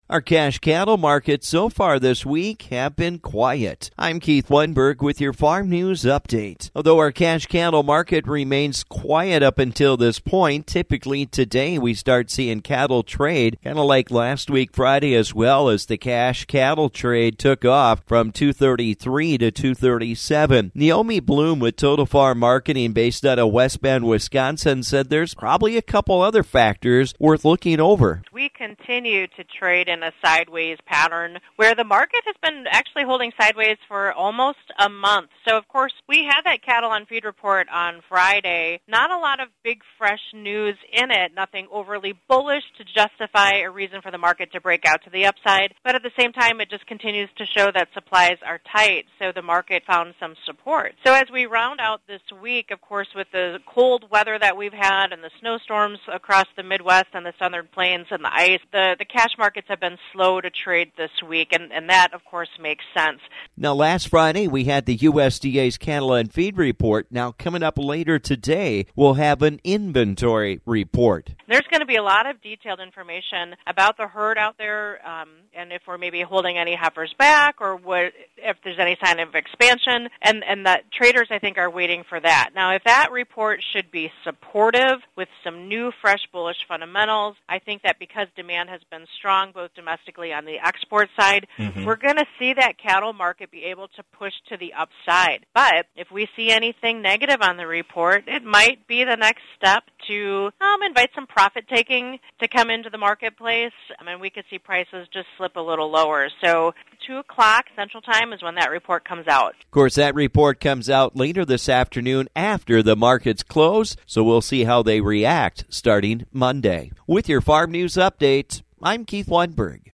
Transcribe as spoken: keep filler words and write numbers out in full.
Our cash cattle markets so far this week have been quiet. I'm Keith Weinberg with your Farm News Update. Although our cash cattle market remains quiet up until this point, typically today we start seeing cattle trade, kind of like last week Friday as well, as the cash cattle trade took off from two thirty-three to two thirty-seven. Naomi Bloom with Total Farm Marketing based out of West Bend, Wisconsin, said there's probably a couple other factors worth looking over. We continue to trade in a sideways pattern where the market has been actually holding sideways for almost a month. So, of course, we had that cattle on feed report on Friday. Not a lot of big, fresh news in it, nothing overly bullish to justify a reason for the market to break out to the upside. But at the same time, it just continues to show that supplies are tight, so the market found some support. So as we round out this week, of course, with the cold weather that we've had and the snowstorms across the Midwest and the Southern Plains and the ice, the, the cash markets have been slow to trade this week, and, and that, of course, makes sense. Now, last Friday, we had the U S D A's cattle and feed report. Now, coming up later today, we'll have an inventory report. There's going to be a lot of detailed information about the herd out there, um, and if we're maybe holding any heifers back, or what, if there's any sign of expansion, and, and that traders, I think, are waiting for that. Now, if that report should be supportive with some new, fresh, bullish fundamentals, I think that because demand has been strong, both domestically on the export side, mm-hmm. we're going to see that cattle market be able to push to the upside. But if we see anything negative on the report, it might be the next step to um, invite some profit-taking to come into the marketplace. I mean, we could see prices just slip a little lower. So two o'clock Central Time is when that report comes out. Of course, that report comes out later this afternoon after the markets close, so we'll see how they react starting Monday. With your Farm News Update, I'm Keith Weinberg.